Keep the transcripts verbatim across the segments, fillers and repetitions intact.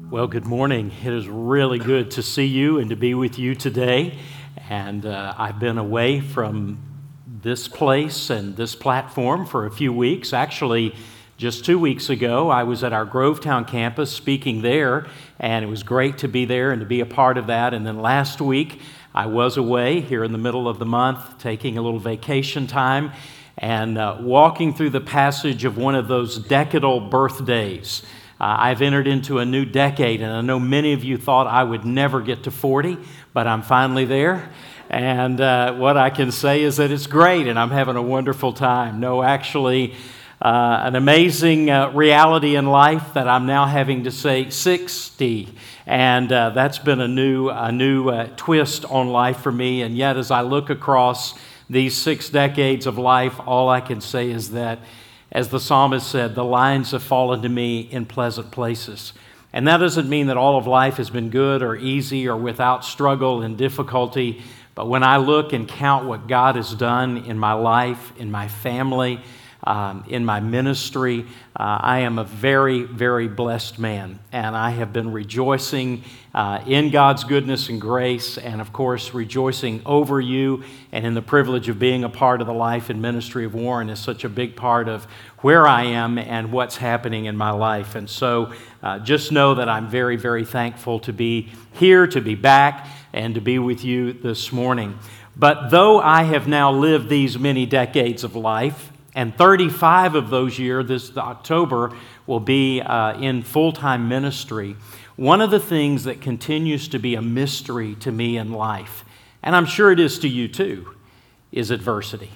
Well, good morning. It is really good to see you and to be with you today. And uh, I've been away from this place and this platform for a few weeks. Actually, just two weeks ago, I was at our Grovetown campus speaking there, and it was great to be there and to be a part of that. And then last week, I was away here in the middle of the month, taking a little vacation time and uh, walking through the passage of one of those decadal birthdays. Uh, I've entered into a new decade, and I know many of you thought I would never get to forty, but I'm finally there. And uh, what I can say is that it's great, and I'm having a wonderful time. No, actually, uh, an amazing uh, reality in life that I'm now having to say sixty, and uh, that's been a new, a new uh, twist on life for me. And yet, as I look across these six decades of life, all I can say is that, as the psalmist said, the lines have fallen to me in pleasant places. And that doesn't mean that all of life has been good or easy or without struggle and difficulty. But when I look and count what God has done in my life, in my family, um, in my ministry, uh, I am a very, very blessed man. And I have been rejoicing uh, in God's goodness and grace, and of course, rejoicing over you and in the privilege of being a part of the life and ministry of Warren is such a big part of where I am and what's happening in my life. And so uh, just know that I'm very, very thankful to be here, to be back, and to be with you this morning. But though I have now lived these many decades of life, and thirty-five of those years, this October, will be uh, in full-time ministry, one of the things that continues to be a mystery to me in life, and I'm sure it is to you too, is adversity.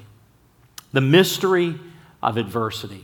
The mystery of adversity.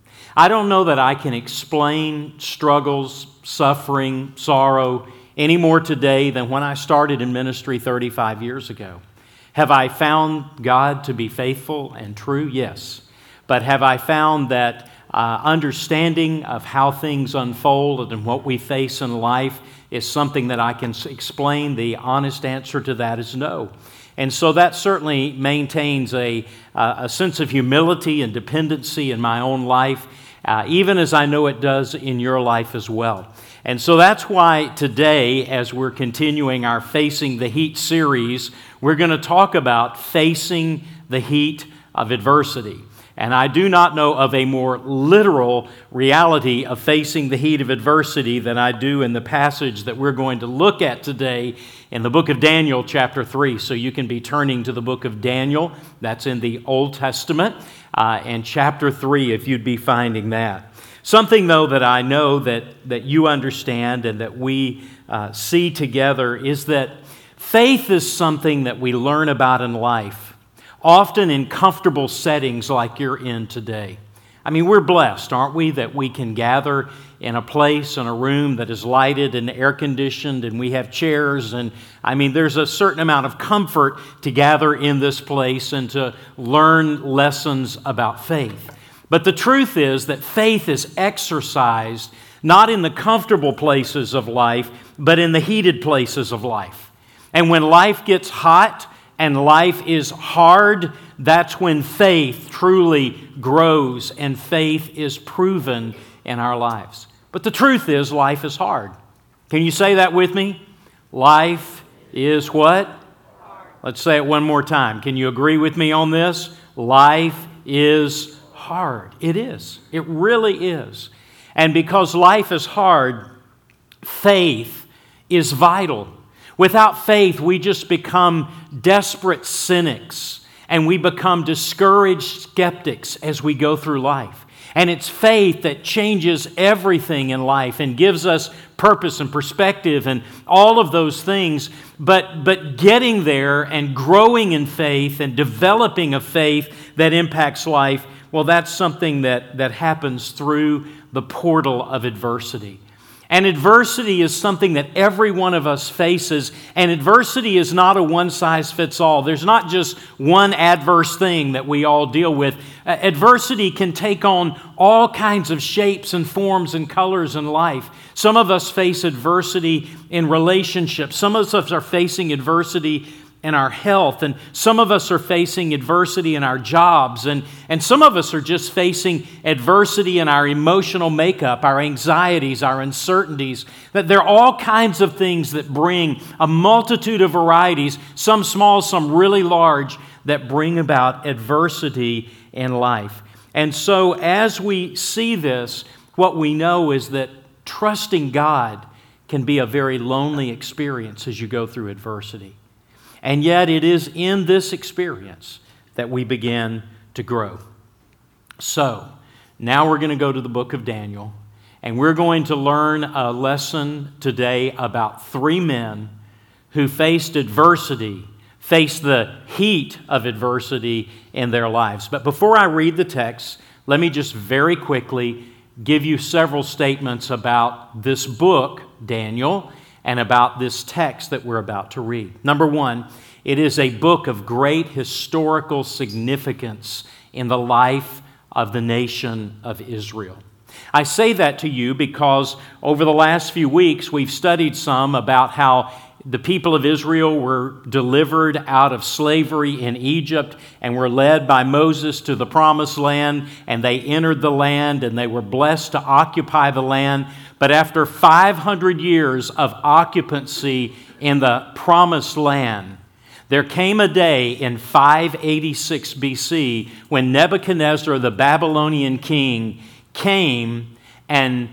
I don't know that I can explain struggles, suffering, sorrow any more today than when I started in ministry thirty-five years ago. Have I found God to be faithful and true? Yes. But have I found that uh, understanding of how things unfold and what we face in life is something that I can explain? The honest answer to that is no. And so that certainly maintains a, uh, a sense of humility and dependency in my own life, uh, even as I know it does in your life as well. And so that's why today, as we're continuing our Facing the Heat series, we're going to talk about facing the heat of adversity. And I do not know of a more literal reality of facing the heat of adversity than I do in the passage that we're going to look at today in the book of Daniel, chapter three. So you can be turning to the book of Daniel. That's in the Old Testament, uh, and chapter three, if you'd be finding that. Something, though, that I know that, that you understand and that we uh, see together is that faith is something that we learn about in life, often in comfortable settings like you're in today. I mean, we're blessed, aren't we, that we can gather in a place, in a room that is lighted and air-conditioned, and we have chairs, and I mean, there's a certain amount of comfort to gather in this place and to learn lessons about faith. But the truth is that faith is exercised not in the comfortable places of life, but in the heated places of life. And when life gets hot, and life is hard, that's when faith truly grows and faith is proven in our lives. But the truth is, life is hard. Can you say that with me? Life is what? Hard. Let's say it one more time. Can you agree with me on this? Life is hard. It is. It really is. And because life is hard, faith is vital. Without faith, we just become desperate cynics and we become discouraged skeptics as we go through life. And it's faith that changes everything in life and gives us purpose and perspective and all of those things. But, but getting there and growing in faith and developing a faith that impacts life, well, that's something that, that happens through the portal of adversity. And adversity is something that every one of us faces, and adversity is not a one-size-fits-all. There's not just one adverse thing that we all deal with. Uh, adversity can take on all kinds of shapes and forms and colors in life. Some of us face adversity in relationships. Some of us are facing adversity and our health. And some of us are facing adversity in our jobs. And, and some of us are just facing adversity in our emotional makeup, our anxieties, our uncertainties. That there are all kinds of things that bring a multitude of varieties, some small, some really large, that bring about adversity in life. And so as we see this, what we know is that trusting God can be a very lonely experience as you go through adversity. And yet it is in this experience that we begin to grow. So, now we're going to go to the book of Daniel, and we're going to learn a lesson today about three men who faced adversity, faced the heat of adversity in their lives. But before I read the text, let me just very quickly give you several statements about this book, Daniel, and about this text that we're about to read. Number one, it is a book of great historical significance in the life of the nation of Israel. I say that to you because over the last few weeks we've studied some about how the people of Israel were delivered out of slavery in Egypt and were led by Moses to the promised land, and they entered the land and they were blessed to occupy the land. But after five hundred years of occupancy in the promised land, there came a day in five eighty-six B C when Nebuchadnezzar, the Babylonian king, came and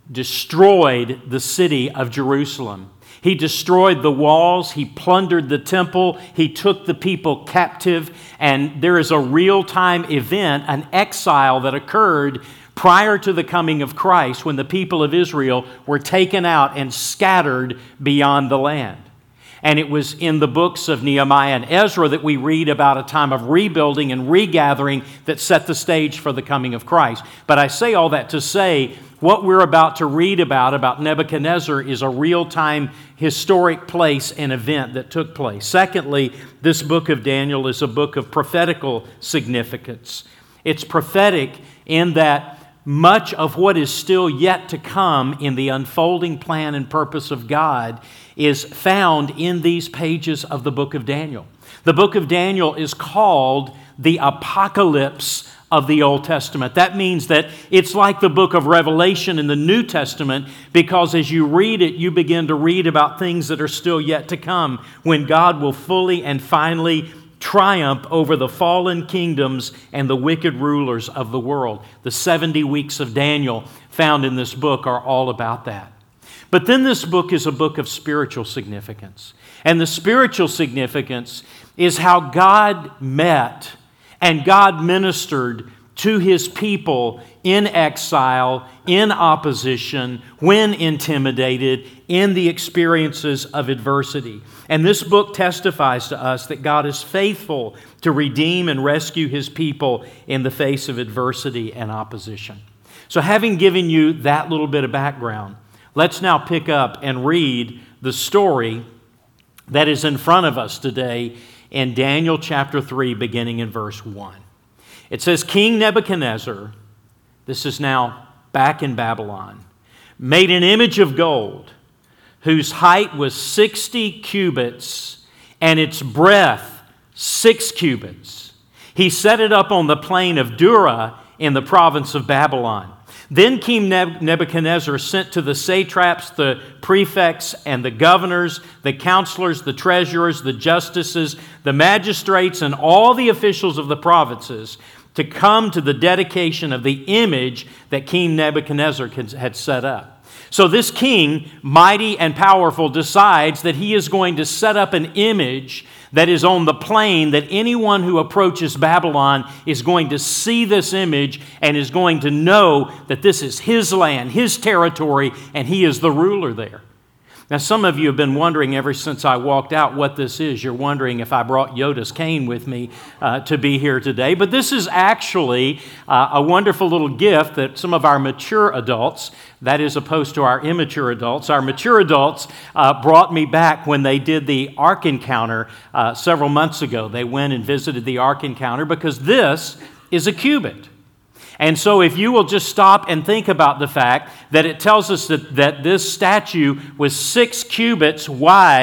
destroyed the city of Jerusalem. He destroyed the walls, he plundered the temple, he took the people captive, and there is a real-time event, an exile that occurred prior to the coming of Christ when the people of Israel were taken out and scattered beyond the land. And it was in the books of Nehemiah and Ezra that we read about a time of rebuilding and regathering that set the stage for the coming of Christ. But I say all that to say, what we're about to read about, about Nebuchadnezzar, is a real-time historic place and event that took place. Secondly, this book of Daniel is a book of prophetical significance. It's prophetic in that much of what is still yet to come in the unfolding plan and purpose of God is found in these pages of the book of Daniel. The book of Daniel is called the Apocalypse of the Old Testament. That means that it's like the book of Revelation in the New Testament, because as you read it, you begin to read about things that are still yet to come, when God will fully and finally triumph over the fallen kingdoms and the wicked rulers of the world. The seventy weeks of Daniel found in this book are all about that. But then this book is a book of spiritual significance. And the spiritual significance is how God met and God ministered to His people in exile, in opposition, when intimidated, in the experiences of adversity. And this book testifies to us that God is faithful to redeem and rescue His people in the face of adversity and opposition. So having given you that little bit of background, let's now pick up and read the story that is in front of us today in Daniel chapter three, beginning in verse one. It says, King Nebuchadnezzar, this is now back in Babylon, made an image of gold whose height was sixty cubits and its breadth six cubits. He set it up on the plain of Dura in the province of Babylon. Then King Nebuchadnezzar sent to the satraps, the prefects, and the governors, the counselors, the treasurers, the justices, the magistrates, and all the officials of the provinces to come to the dedication of the image that King Nebuchadnezzar had set up. So this king, mighty and powerful, decides that he is going to set up an image that is on the plain, that anyone who approaches Babylon is going to see this image and is going to know that this is his land, his territory, and he is the ruler there. Now, some of you have been wondering ever since I walked out what this is. You're wondering if I brought Yoda's cane with me uh, to be here today. But this is actually uh, a wonderful little gift that some of our mature adults, that is opposed to our immature adults, our mature adults uh, brought me back when they did the Ark Encounter uh, several months ago. They went and visited the Ark Encounter because this is a cubit. And so if you will just stop and think about the fact that it tells us that, that this statue was six cubits wide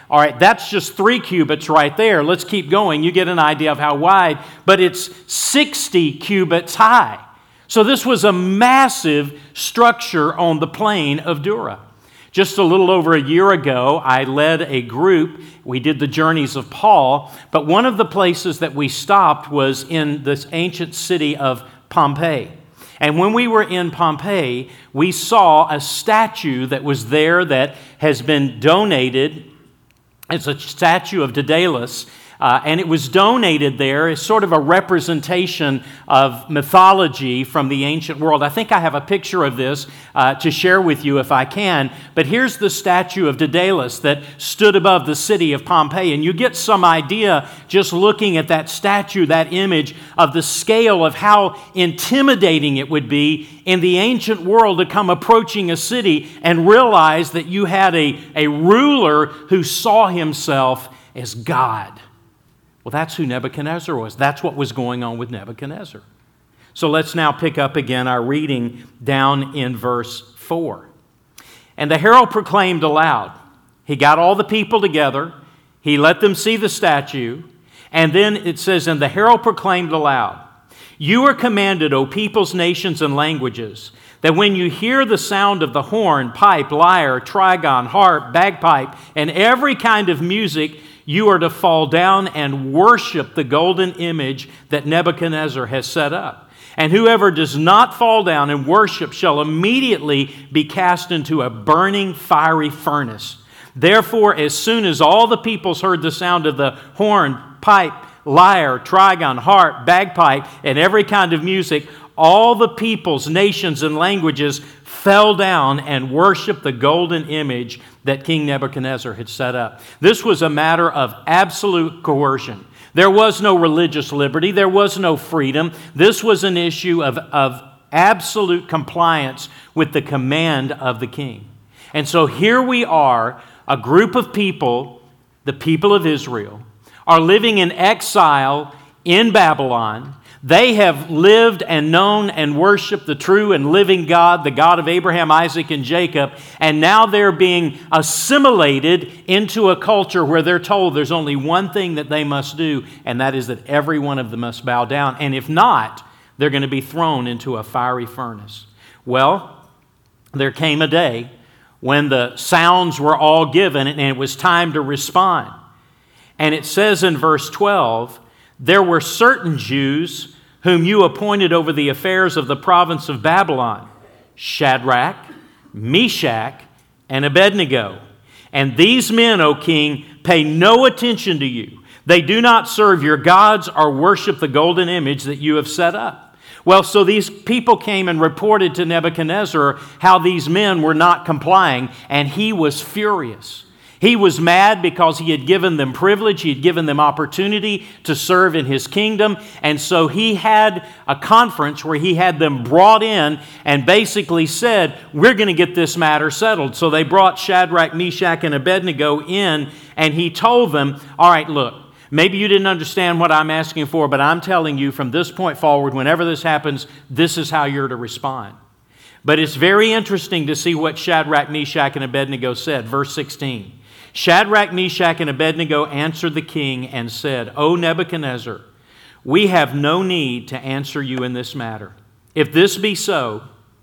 All right, that's just three cubits right there. Let's keep going. You get an idea of how wide, but it's sixty cubits high. So this was a massive structure on the plain of Dura. Just a little over a year ago, I led a group. We did the journeys of Paul, but one of the places that we stopped was in this ancient city of Pompeii. And when we were in Pompeii, we saw a statue that was there that has been donated. It's a statue of Daedalus, uh, and it was donated there as sort of a representation of mythology from the ancient world. I think I have a picture of this uh, to share with you if I can, but here's the statue of Daedalus that stood above the city of Pompeii, and you get some idea just looking at that statue, that image, of the scale of how intimidating it would be in the ancient world to come approaching a city and realize that you had a, a ruler who saw himself as God. Well, that's who Nebuchadnezzar was. That's what was going on with Nebuchadnezzar. So let's now pick up again our reading down in verse four. And the herald proclaimed aloud. He got all the people together. He let them see the statue. And then it says, and the herald proclaimed aloud, you are commanded, O peoples, nations, and languages, that when you hear the sound of the horn, pipe, lyre, trigon, harp, bagpipe, and every kind of music, you are to fall down and worship the golden image that Nebuchadnezzar has set up. And whoever does not fall down and worship shall immediately be cast into a burning fiery furnace. Therefore, as soon as all the peoples heard the sound of the horn, pipe, lyre, trigon, harp, bagpipe, and every kind of music, all the peoples, nations, and languages fell down and worshiped the golden image that King Nebuchadnezzar had set up. This was a matter of absolute coercion. There was no religious liberty. There was no freedom. This was an issue of, of absolute compliance with the command of the king. And so here we are, a group of people, the people of Israel, are living in exile in Babylon. They have lived and known and worshiped the true and living God, the God of Abraham, Isaac, and Jacob, and now they're being assimilated into a culture where they're told there's only one thing that they must do, and that is that every one of them must bow down, and if not, they're going to be thrown into a fiery furnace. Well, there came a day when the sounds were all given, and it was time to respond. And it says in verse twelve, there were certain Jews whom you appointed over the affairs of the province of Babylon, Shadrach, Meshach, and Abednego. And these men, O king, pay no attention to you. They do not serve your gods or worship the golden image that you have set up. Well, so these people came and reported to Nebuchadnezzar how these men were not complying, and he was furious. He was mad because he had given them privilege, he had given them opportunity to serve in his kingdom, and so he had a conference where he had them brought in and basically said, we're going to get this matter settled. So they brought Shadrach, Meshach, and Abednego in, and he told them, all right, look, maybe you didn't understand what I'm asking for, but I'm telling you from this point forward, whenever this happens, this is how you're to respond. But it's very interesting to see what Shadrach, Meshach, and Abednego said. Verse sixteen. Shadrach, Meshach, and Abednego answered the king and said, O Nebuchadnezzar, we have no need to answer you in this matter. If this be so,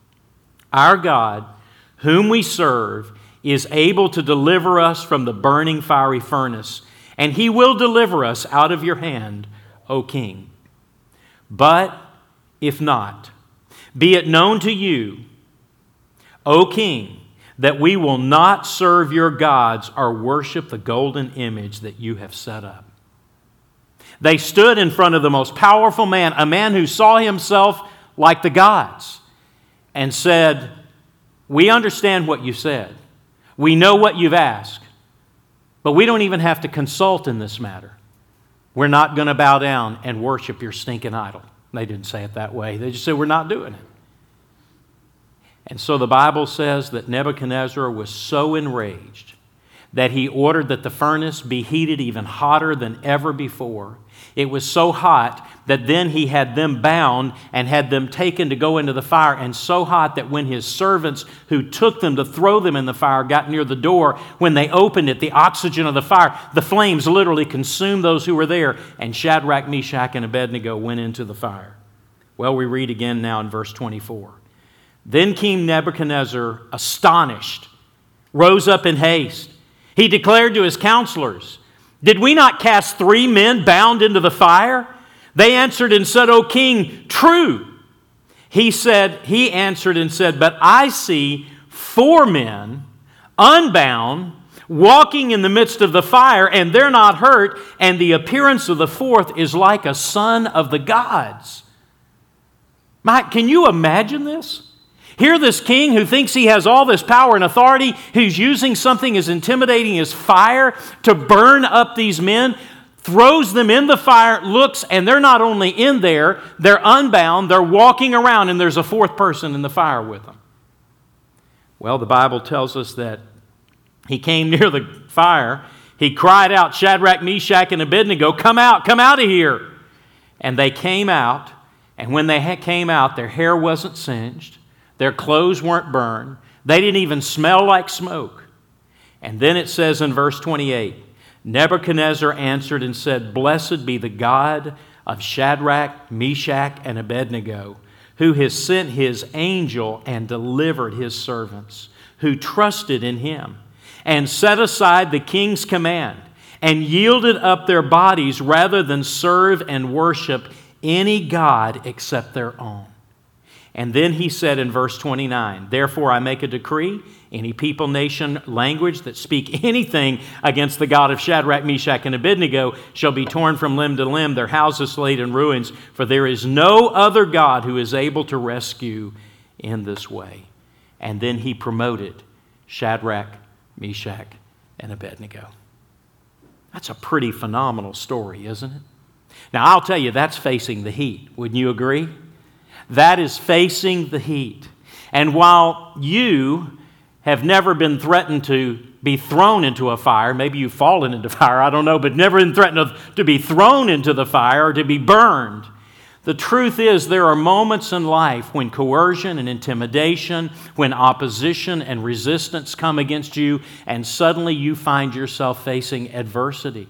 our God, whom we serve, is able to deliver us from the burning fiery furnace, and he will deliver us out of your hand, O king. But if not, be it known to you, O king, that we will not serve your gods or worship the golden image that you have set up. They stood in front of the most powerful man, a man who saw himself like the gods, and said, we understand what you said. We know what you've asked, but we don't even have to consult in this matter. We're not going to bow down and worship your stinking idol. They didn't say it that way. They just said, we're not doing it. And so the Bible says that Nebuchadnezzar was so enraged that he ordered that the furnace be heated even hotter than ever before. It was so hot that then he had them bound and had them taken to go into the fire, and so hot that when his servants who took them to throw them in the fire got near the door, when they opened it, the oxygen of the fire, the flames literally consumed those who were there, and Shadrach, Meshach, and Abednego went into the fire. Well, we read again now in verse twenty-four. Then King Nebuchadnezzar, astonished, rose up in haste. He declared to his counselors, "Did we not cast three men bound into the fire?" They answered and said, "O king, true." He said, he answered and said, "But I see four men unbound, walking in the midst of the fire, and they're not hurt, and the appearance of the fourth is like a son of the gods." Mike, can you imagine this? Here this king who thinks he has all this power and authority, who's using something as intimidating as fire to burn up these men, throws them in the fire, looks, and they're not only in there, they're unbound, they're walking around, and there's a fourth person in the fire with them. Well, the Bible tells us that he came near the fire, he cried out, "Shadrach, Meshach, and Abednego, come out, come out of here." And they came out, and when they came out, their hair wasn't singed, their clothes weren't burned, they didn't even smell like smoke. And then it says in verse twenty-eight, Nebuchadnezzar answered and said, "Blessed be the God of Shadrach, Meshach, and Abednego, who has sent his angel and delivered his servants, who trusted in him, and set aside the king's command, and yielded up their bodies rather than serve and worship any god except their own." And then he said in verse twenty-nine, "Therefore I make a decree, any people, nation, language that speak anything against the God of Shadrach, Meshach, and Abednego shall be torn from limb to limb, their houses laid in ruins, for there is no other God who is able to rescue in this way." And then he promoted Shadrach, Meshach, and Abednego. That's a pretty phenomenal story, isn't it? Now, I'll tell you, that's facing the heat. Wouldn't you agree? That is facing the heat. And while you have never been threatened to be thrown into a fire, maybe you've fallen into fire, I don't know, but never been threatened to be thrown into the fire or to be burned, the truth is there are moments in life when coercion and intimidation, when opposition and resistance come against you, and suddenly you find yourself facing adversity.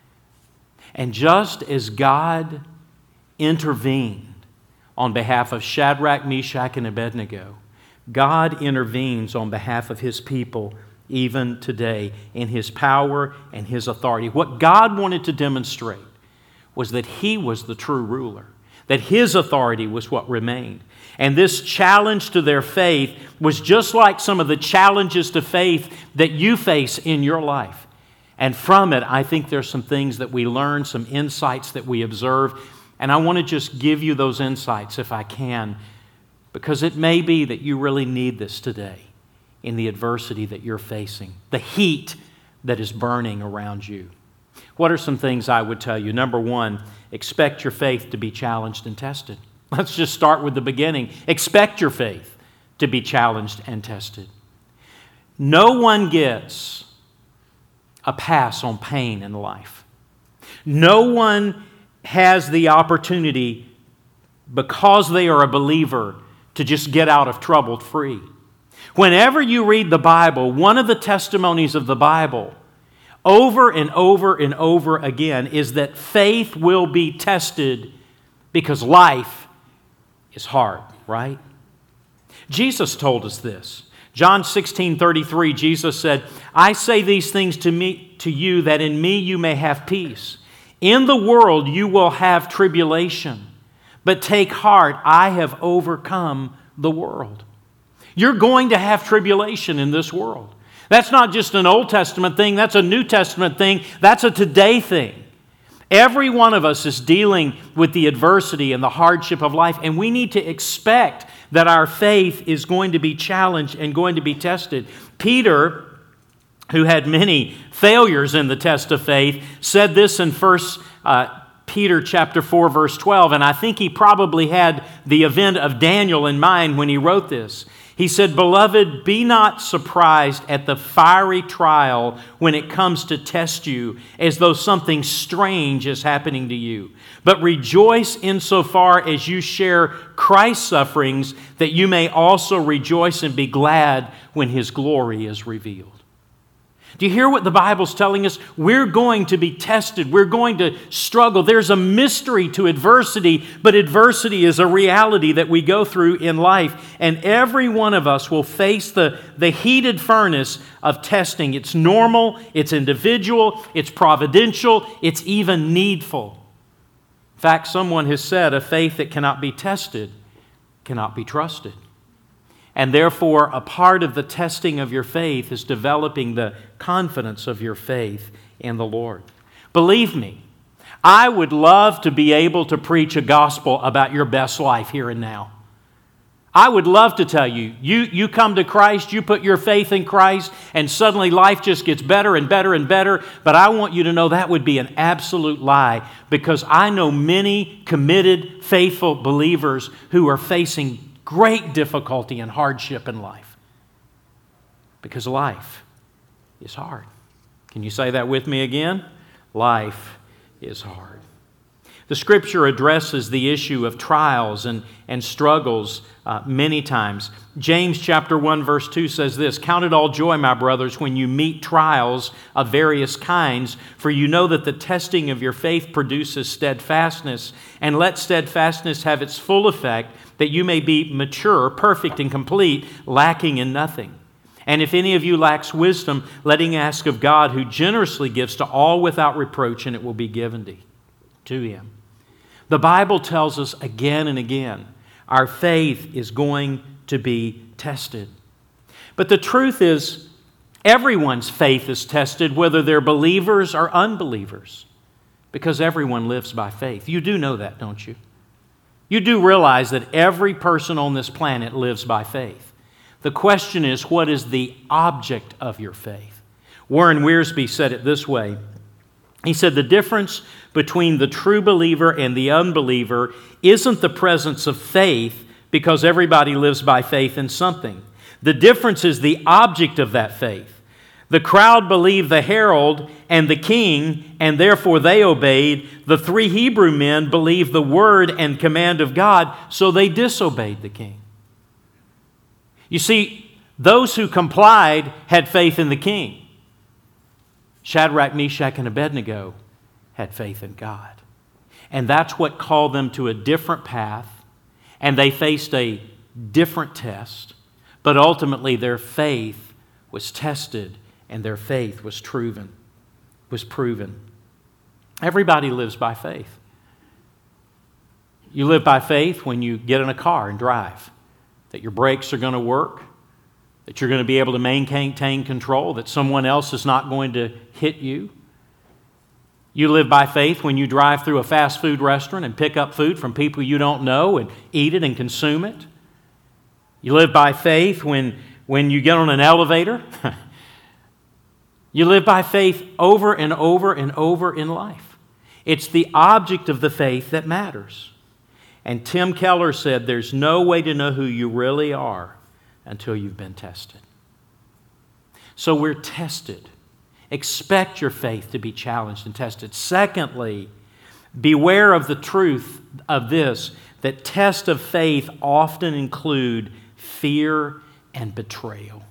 And just as God intervened on behalf of Shadrach, Meshach, and Abednego, God intervenes on behalf of His people even today in His power and His authority. What God wanted to demonstrate was that He was the true ruler, that His authority was what remained. And this challenge to their faith was just like some of the challenges to faith that you face in your life. And from it, I think there's some things that we learn, some insights that we observe. And I want to just give you those insights if I can, because it may be that you really need this today in the adversity that you're facing, the heat that is burning around you. What are some things I would tell you? Number one, expect your faith to be challenged and tested. Let's just start with the beginning. Expect your faith to be challenged and tested. No one gets a pass on pain in life. No one has the opportunity, because they are a believer, to just get out of trouble free. Whenever you read the Bible, one of the testimonies of the Bible over and over and over again is that faith will be tested because life is hard, right? Jesus told us this. John sixteen thirty-three, Jesus said, "I say these things to me, to you, that in me you may have peace. In the world you will have tribulation, but take heart, I have overcome the world." You're going to have tribulation in this world. That's not just an Old Testament thing, that's a New Testament thing, that's a today thing. Every one of us is dealing with the adversity and the hardship of life, and we need to expect that our faith is going to be challenged and going to be tested. Peter, who had many failures in the test of faith, said this in First Peter chapter four, verse twelve, and I think he probably had the event of Daniel in mind when he wrote this. He said, "Beloved, be not surprised at the fiery trial when it comes to test you, as though something strange is happening to you. But rejoice insofar as you share Christ's sufferings, that you may also rejoice and be glad when His glory is revealed." Do you hear what the Bible's telling us? We're going to be tested. We're going to struggle. There's a mystery to adversity, but adversity is a reality that we go through in life. And every one of us will face the, the heated furnace of testing. It's normal, it's individual, it's providential, it's even needful. In fact, someone has said, a faith that cannot be tested cannot be trusted. And therefore, a part of the testing of your faith is developing the confidence of your faith in the Lord. Believe me, I would love to be able to preach a gospel about your best life here and now. I would love to tell you, you, you come to Christ, you put your faith in Christ, and suddenly life just gets better and better and better. But I want you to know that would be an absolute lie, because I know many committed, faithful believers who are facing great difficulty and hardship in life, because life is hard. Can you say that with me again? Life is hard. The Scripture addresses the issue of trials and, and struggles uh, many times. James chapter one verse two says this, "Count it all joy, my brothers, when you meet trials of various kinds, for you know that the testing of your faith produces steadfastness, and let steadfastness have its full effect, that you may be mature, perfect, and complete, lacking in nothing. And if any of you lacks wisdom, let him ask of God, who generously gives to all without reproach, and it will be given to, to him." The Bible tells us again and again, our faith is going to be tested. But the truth is, everyone's faith is tested, whether they're believers or unbelievers, because everyone lives by faith. You do know that, don't you? You do realize that every person on this planet lives by faith. The question is, what is the object of your faith? Warren Wiersbe said it this way. He said, "The difference between the true believer and the unbeliever isn't the presence of faith, because everybody lives by faith in something. The difference is the object of that faith. The crowd believed the herald and the king, and therefore they obeyed. The three Hebrew men believed the word and command of God, so they disobeyed the king." You see, those who complied had faith in the king. Shadrach, Meshach, and Abednego had faith in God. And that's what called them to a different path, and they faced a different test, but ultimately their faith was tested and their faith was proven. Was proven. Everybody lives by faith. You live by faith when you get in a car and drive, that your brakes are going to work, that you're going to be able to maintain control, that someone else is not going to hit you. You live by faith when you drive through a fast food restaurant and pick up food from people you don't know and eat it and consume it. You live by faith when, when you get on an elevator. You live by faith over and over and over in life. It's the object of the faith that matters. And Tim Keller said, "There's no way to know who you really are until you've been tested." So we're tested. Expect your faith to be challenged and tested. Secondly, beware of the truth of this, that tests of faith often include fear and betrayal.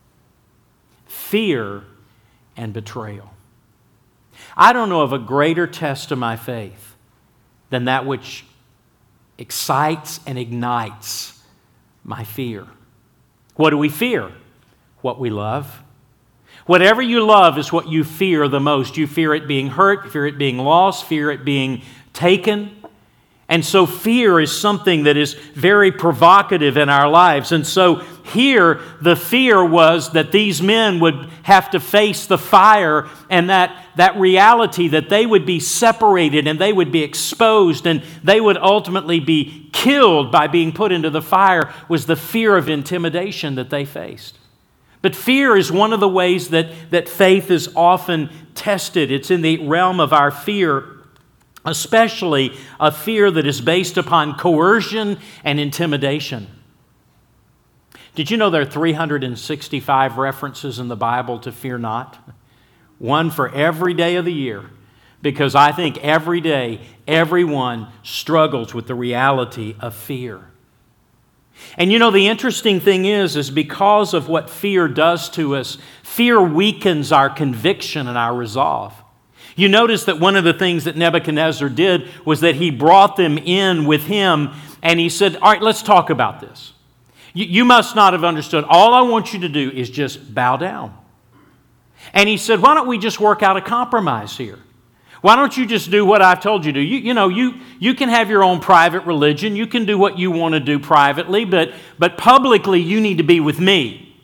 Fear and betrayal. I don't know of a greater test of my faith than that which excites and ignites my fear. What do we fear? What we love. Whatever you love is what you fear the most. You fear it being hurt, fear it being lost, fear it being taken. And so fear is something that is very provocative in our lives. And so here, the fear was that these men would have to face the fire, and that, that reality that they would be separated and they would be exposed and they would ultimately be killed by being put into the fire was the fear of intimidation that they faced. But fear is one of the ways that, that faith is often tested. It's in the realm of our fear, especially a fear that is based upon coercion and intimidation. Did you know there are three hundred sixty-five references in the Bible to fear not? One for every day of the year. Because I think every day, everyone struggles with the reality of fear. And you know, the interesting thing is, is because of what fear does to us, fear weakens our conviction and our resolve. You notice that one of the things that Nebuchadnezzar did was that he brought them in with him and he said, all right, let's talk about this. You, you must not have understood. All I want you to do is just bow down. And he said, why don't we just work out a compromise here? Why don't you just do what I've told you to do? You, you know, you, you can have your own private religion. You can do what you want to do privately, but, but publicly you need to be with me.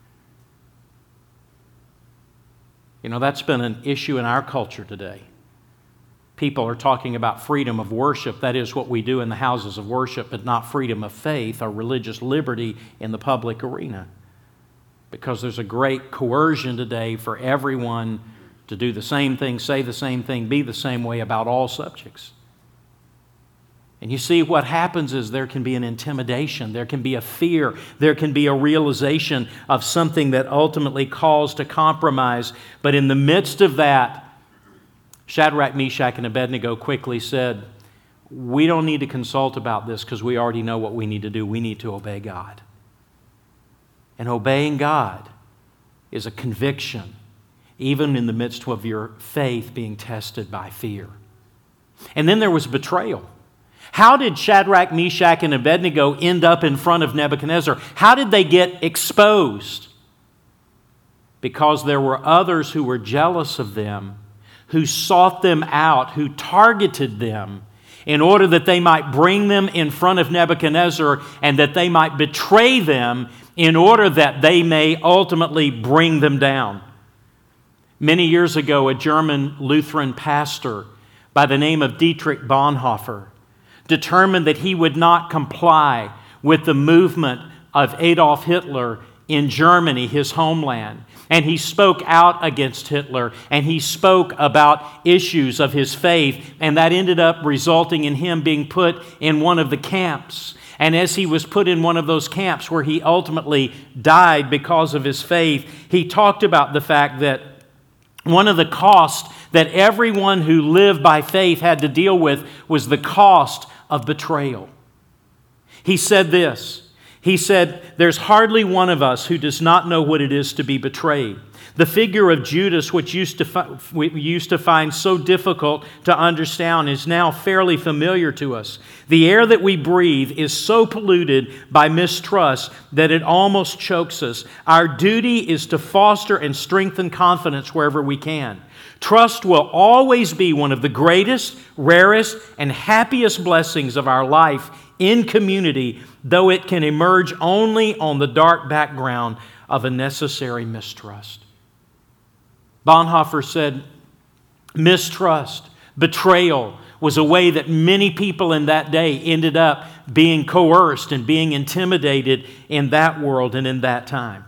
You know, that's been an issue in our culture today. People are talking about freedom of worship. That is what we do in the houses of worship, but not freedom of faith or religious liberty in the public arena. Because there's a great coercion today for everyone to do the same thing, say the same thing, be the same way about all subjects. And you see, what happens is there can be an intimidation, there can be a fear, there can be a realization of something that ultimately calls to compromise. But in the midst of that, Shadrach, Meshach, and Abednego quickly said, we don't need to consult about this because we already know what we need to do. We need to obey God. And obeying God is a conviction, even in the midst of your faith being tested by fear. And then there was betrayal. How did Shadrach, Meshach, and Abednego end up in front of Nebuchadnezzar? How did they get exposed? Because there were others who were jealous of them, who sought them out, who targeted them in order that they might bring them in front of Nebuchadnezzar and that they might betray them in order that they may ultimately bring them down. Many years ago, a German Lutheran pastor by the name of Dietrich Bonhoeffer determined that he would not comply with the movement of Adolf Hitler in Germany, his homeland. And he spoke out against Hitler, and he spoke about issues of his faith, and that ended up resulting in him being put in one of the camps. And as he was put in one of those camps where he ultimately died because of his faith, he talked about the fact that one of the costs that everyone who lived by faith had to deal with was the cost of betrayal. He said this. He said, there's hardly one of us who does not know what it is to be betrayed. The figure of Judas, which used to fi- we used to find so difficult to understand, is now fairly familiar to us. The air that we breathe is so polluted by mistrust that it almost chokes us. Our duty is to foster and strengthen confidence wherever we can. Trust will always be one of the greatest, rarest, and happiest blessings of our life in community, though it can emerge only on the dark background of a necessary mistrust. Bonhoeffer said, mistrust, betrayal was a way that many people in that day ended up being coerced and being intimidated in that world and in that time.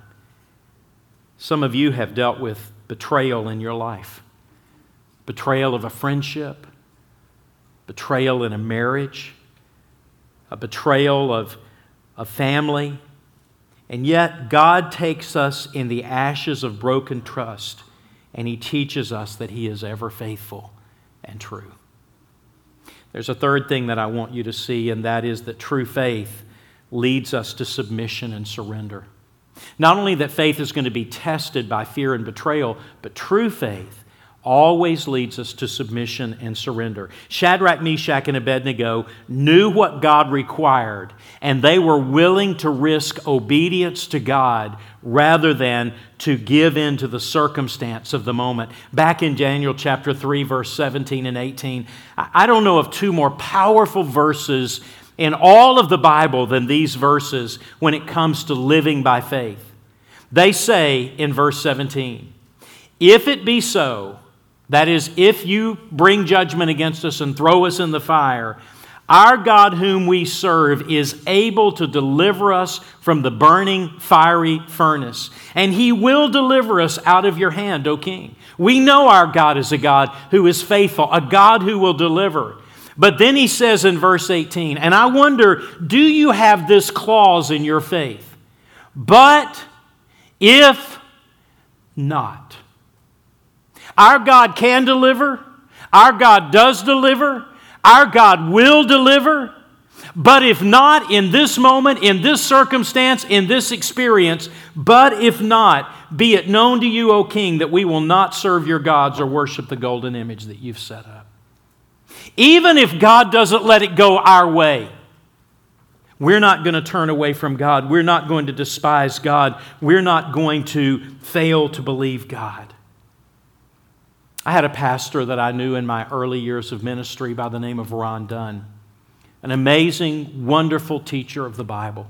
Some of you have dealt with betrayal in your life. Betrayal of a friendship, betrayal in a marriage, a betrayal of a family. And yet God takes us in the ashes of broken trust, and He teaches us that He is ever faithful and true. There's a third thing that I want you to see, and that is that true faith leads us to submission and surrender. Not only that faith is going to be tested by fear and betrayal, but true faith always leads us to submission and surrender. Shadrach, Meshach, and Abednego knew what God required, and they were willing to risk obedience to God rather than to give in to the circumstance of the moment. Back in Daniel chapter three, verse seventeen and eighteen, I don't know of two more powerful verses in all of the Bible than these verses when it comes to living by faith. They say in verse seventeen, if it be so, that is, if you bring judgment against us and throw us in the fire, our God whom we serve is able to deliver us from the burning fiery furnace, and He will deliver us out of your hand, O King. We know our God is a God who is faithful, a God who will deliver. But then he says in verse eighteen, and I wonder, do you have this clause in your faith? But if not. Our God can deliver. Our God does deliver. Our God will deliver. But if not, in this moment, in this circumstance, in this experience, but if not, be it known to you, O King, that we will not serve your gods or worship the golden image that you've set up. Even if God doesn't let it go our way, we're not going to turn away from God. We're not going to despise God. We're not going to fail to believe God. I had a pastor that I knew in my early years of ministry by the name of Ron Dunn, an amazing, wonderful teacher of the Bible.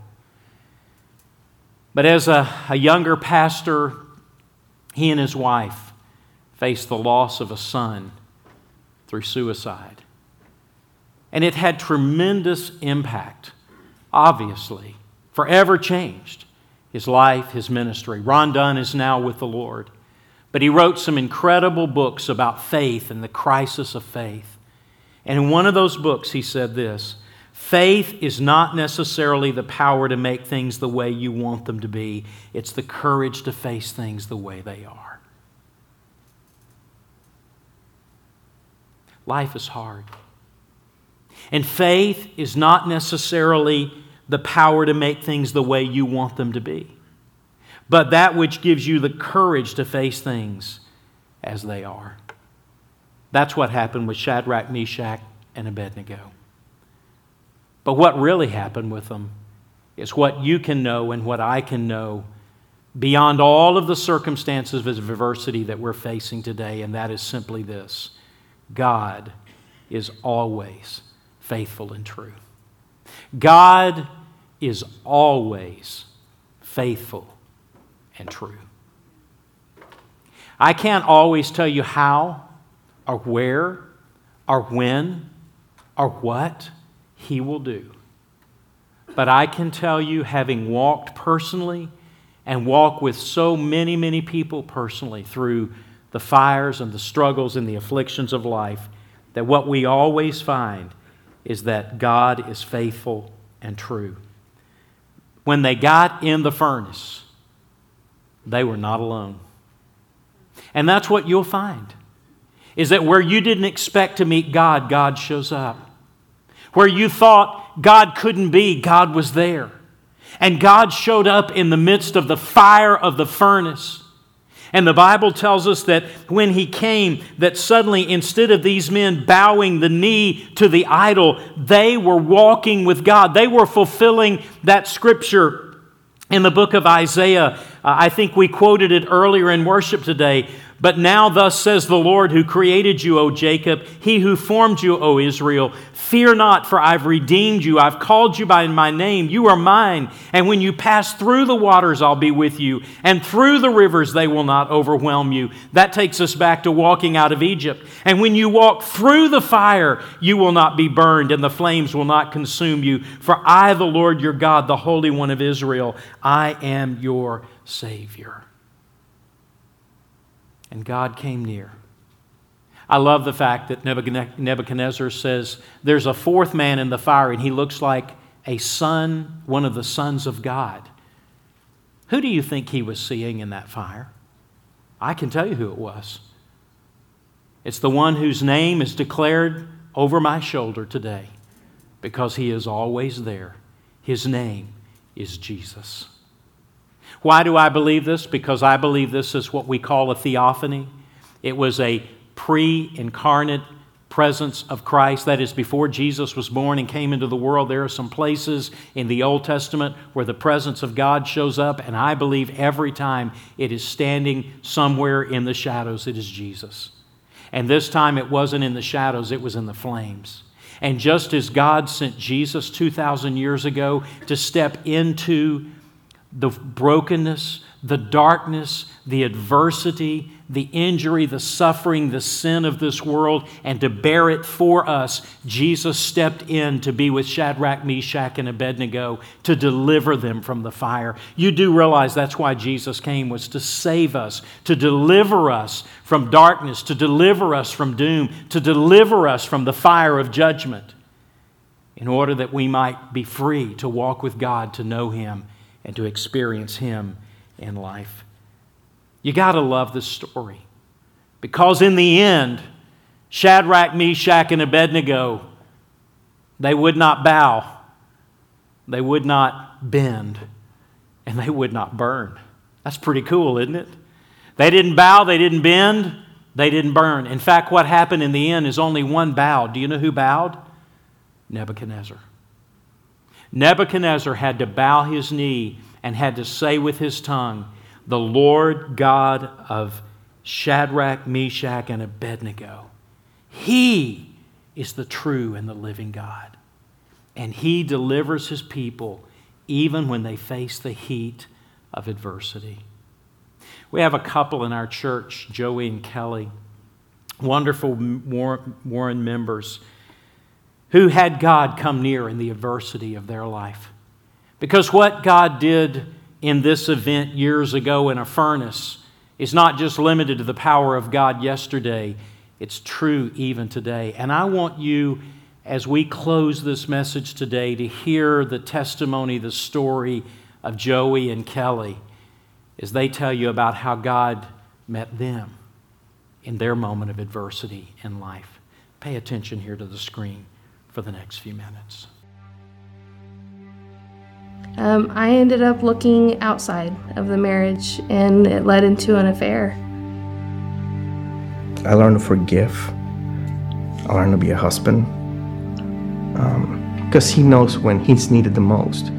But as a, a younger pastor, he and his wife faced the loss of a son through suicide. And it had tremendous impact, obviously, forever changed his life, his ministry. Ron Dunn is now with the Lord. But he wrote some incredible books about faith and the crisis of faith. And in one of those books, he said this: faith is not necessarily the power to make things the way you want them to be. It's the courage to face things the way they are. Life is hard. And faith is not necessarily the power to make things the way you want them to be, but that which gives you the courage to face things as they are. That's what happened with Shadrach, Meshach, and Abednego. But what really happened with them is what you can know and what I can know beyond all of the circumstances of adversity that we're facing today, and that is simply this: God is always faithful and true. God is always faithful and true. I can't always tell you how or where or when or what He will do. But I can tell you, having walked personally and walked with so many, many people personally through the fires and the struggles and the afflictions of life, that what we always find is that God is faithful and true. When they got in the furnace, they were not alone. And that's what you'll find, is that where you didn't expect to meet God, God shows up. Where you thought God couldn't be, God was there. And God showed up in the midst of the fire of the furnace. And the Bible tells us that when He came, that suddenly, instead of these men bowing the knee to the idol, they were walking with God. They were fulfilling that scripture in the book of Isaiah. Uh, I think we quoted it earlier in worship today. But now thus says the Lord who created you, O Jacob, He who formed you, O Israel, fear not, for I've redeemed you. I've called you by my name. You are mine. And when you pass through the waters, I'll be with you. And through the rivers, they will not overwhelm you. That takes us back to walking out of Egypt. And when you walk through the fire, you will not be burned, and the flames will not consume you. For I, the Lord your God, the Holy One of Israel, I am your Savior. And God came near. I love the fact that Nebuchadnezzar says there's a fourth man in the fire, and he looks like a son, one of the sons of God. Who do you think he was seeing in that fire? I can tell you who it was. It's the one whose name is declared over my shoulder today, because He is always there. His name is Jesus. Why do I believe this? Because I believe this is what we call a theophany. It was a pre-incarnate presence of Christ. That is, before Jesus was born and came into the world, there are some places in the Old Testament where the presence of God shows up, and I believe every time it is standing somewhere in the shadows, it is Jesus. And this time it wasn't in the shadows, it was in the flames. And just as God sent Jesus two thousand years ago to step into the brokenness, the darkness, the adversity, the injury, the suffering, the sin of this world, and to bear it for us, Jesus stepped in to be with Shadrach, Meshach, and Abednego to deliver them from the fire. You do realize that's why Jesus came, was to save us, to deliver us from darkness, to deliver us from doom, to deliver us from the fire of judgment, in order that we might be free to walk with God, to know Him, and to experience Him in life. You got to love this story, because in the end, Shadrach, Meshach, and Abednego, they would not bow, they would not bend, and they would not burn. That's pretty cool, isn't it? They didn't bow, they didn't bend, they didn't burn. In fact, what happened in the end is only one bowed. Do you know who bowed? Nebuchadnezzar. Nebuchadnezzar had to bow his knee and had to say with his tongue, "The Lord God of Shadrach, Meshach, and Abednego, He is the true and the living God. And He delivers His people even when they face the heat of adversity." We have a couple in our church, Joey and Kelly, wonderful Warren members, who had God come near in the adversity of their life. Because what God did in this event years ago in a furnace is not just limited to the power of God yesterday, it's true even today. And I want you, as we close this message today, to hear the testimony, the story of Joey and Kelly as they tell you about how God met them in their moment of adversity in life. Pay attention here to the screen for the next few minutes. Um, I ended up looking outside of the marriage, and it led into an affair. I learned to forgive. I learned to be a husband. Um, because he knows when he's needed the most.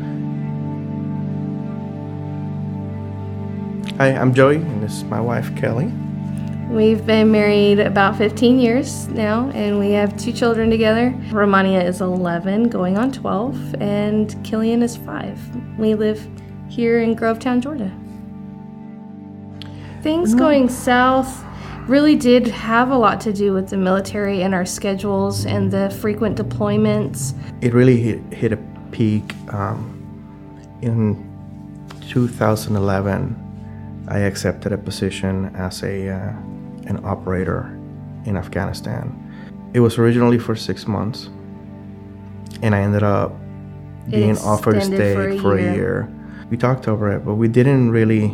Hi, I'm Joey, and this is my wife, Kelly. We've been married about fifteen years now, and we have two children together. Romania is eleven, going on twelve, and Killian is five. We live here in Grovetown, Georgia. Things going south really did have a lot to do with the military and our schedules and the frequent deployments. It really hit, hit a peak um, in two thousand eleven. I accepted a position as a uh, an operator in Afghanistan. It was originally for six months, and I ended up being offered to stay for a, for a year. We talked over it, but we didn't really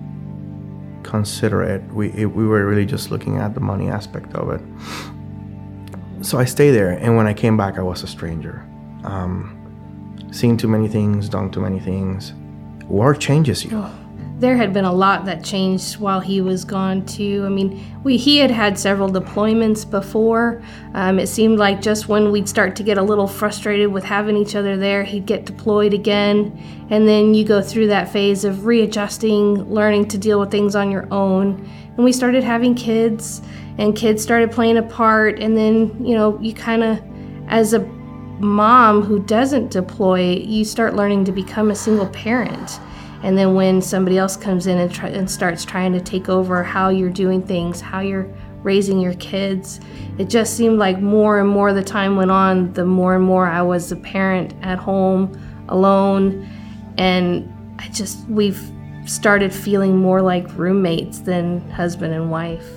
consider it. We it, we were really just looking at the money aspect of it. So I stayed there, and when I came back, I was a stranger. Um, seen too many things, done too many things. War changes you. Oh. There had been a lot that changed while he was gone too. I mean, we he had had several deployments before. Um, it seemed like just when we'd start to get a little frustrated with having each other there, he'd get deployed again. And then you go through that phase of readjusting, learning to deal with things on your own. And we started having kids, and kids started playing a part. And then, you know, you kind of, as a mom who doesn't deploy, you start learning to become a single parent. And then when somebody else comes in and, try, and starts trying to take over how you're doing things, how you're raising your kids, it just seemed like more and more the time went on, the more and more I was a parent at home, alone. And I just, we've started feeling more like roommates than husband and wife.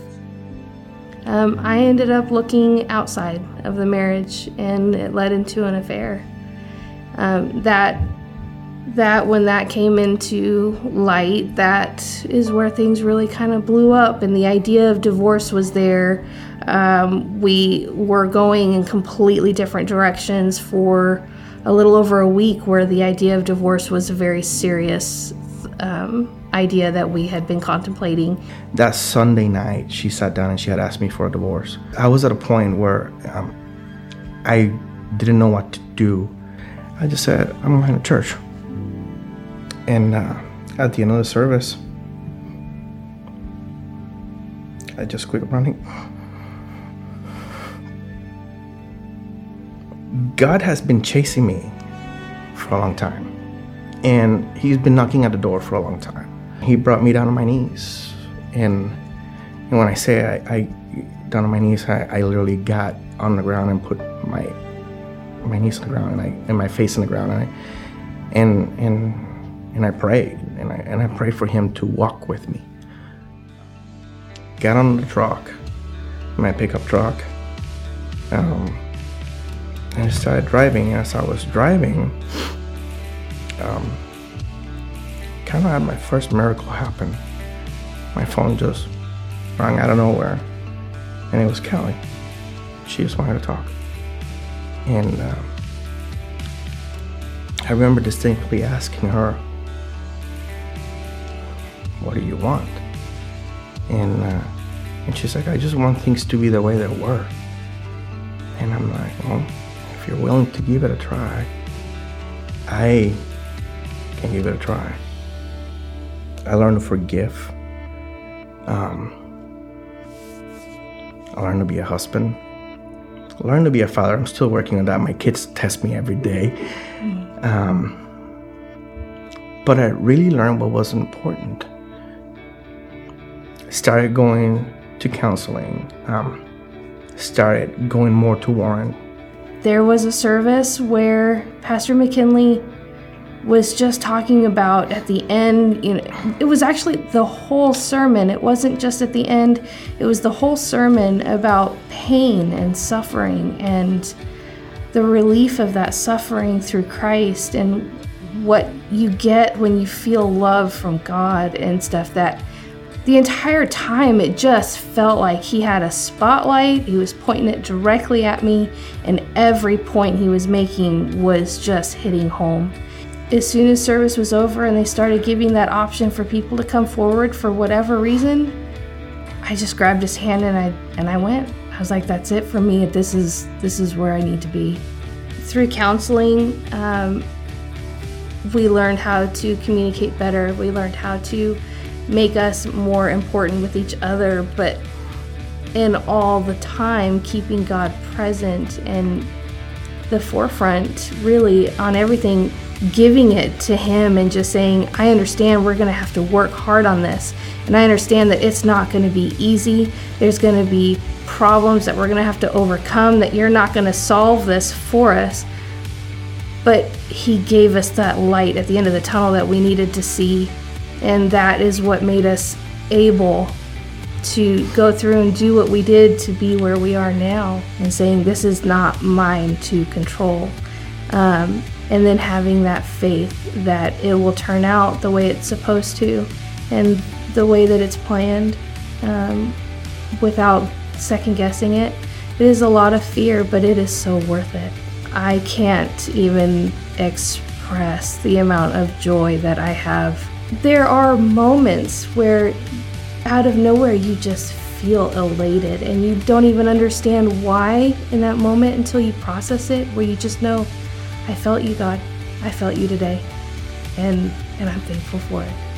Um, I ended up looking outside of the marriage, and it led into an affair. Um, that that when that came into light, that is where things really kind of blew up, and the idea of divorce was there. Um, we were going in completely different directions for a little over a week, where the idea of divorce was a very serious um, idea that we had been contemplating. That Sunday night, she sat down and she had asked me for a divorce. I was at a point where um, I didn't know what to do. I just said, I'm going to church. And uh, at the end of the service, I just quit running. God has been chasing me for a long time. And He's been knocking at the door for a long time. He brought me down on my knees. And, and when I say I, I down on my knees, I, I literally got on the ground and put my my knees on the ground and I and my face in the ground and I, and and and I prayed and I and I prayed for Him to walk with me. Got on the truck, my pickup truck, um, and I started driving. As I was driving, um, kind of had my first miracle happen. My phone just rang out of nowhere, and it was Kelly. She just wanted to talk. And um, I remember distinctly asking her, what do you want? And uh, and she's like, I just want things to be the way they were. And I'm like, well, if you're willing to give it a try, I can give it a try. I learned to forgive. Um, I learned to be a husband. I learned to be a father. I'm still working on that. My kids test me every day. Um, but I really learned what was important. I started going to counseling. Um, started going more to Warren. There was a service where Pastor McKinley was just talking about at the end, you know, it was actually the whole sermon. It wasn't just at the end. It was the whole sermon about pain and suffering and the relief of that suffering through Christ and what you get when you feel love from God and stuff. That the entire time it just felt like he had a spotlight. He was pointing it directly at me, and every point he was making was just hitting home. As soon as service was over and they started giving that option for people to come forward for whatever reason, I just grabbed his hand and I and I went. I was like, that's it for me. This is this is where I need to be. Through counseling, um, we learned how to communicate better. We learned how to make us more important with each other, but in all the time keeping God present and the forefront, really, on everything, giving it to him and just saying, I understand we're going to have to work hard on this, and I understand that it's not going to be easy. There's going to be problems that we're going to have to overcome, that you're not going to solve this for us. But he gave us that light at the end of the tunnel that we needed to see, and that is what made us able to go through and do what we did to be where we are now, and saying, this is not mine to control. Um, and then having that faith that it will turn out the way it's supposed to and the way that it's planned, um, without second guessing it. It is a lot of fear, but it is so worth it. I can't even express the amount of joy that I have. There are moments where out of nowhere you just feel elated and you don't even understand why in that moment until you process it, where you just know, I felt you, God. I felt you today, and and I'm thankful for it.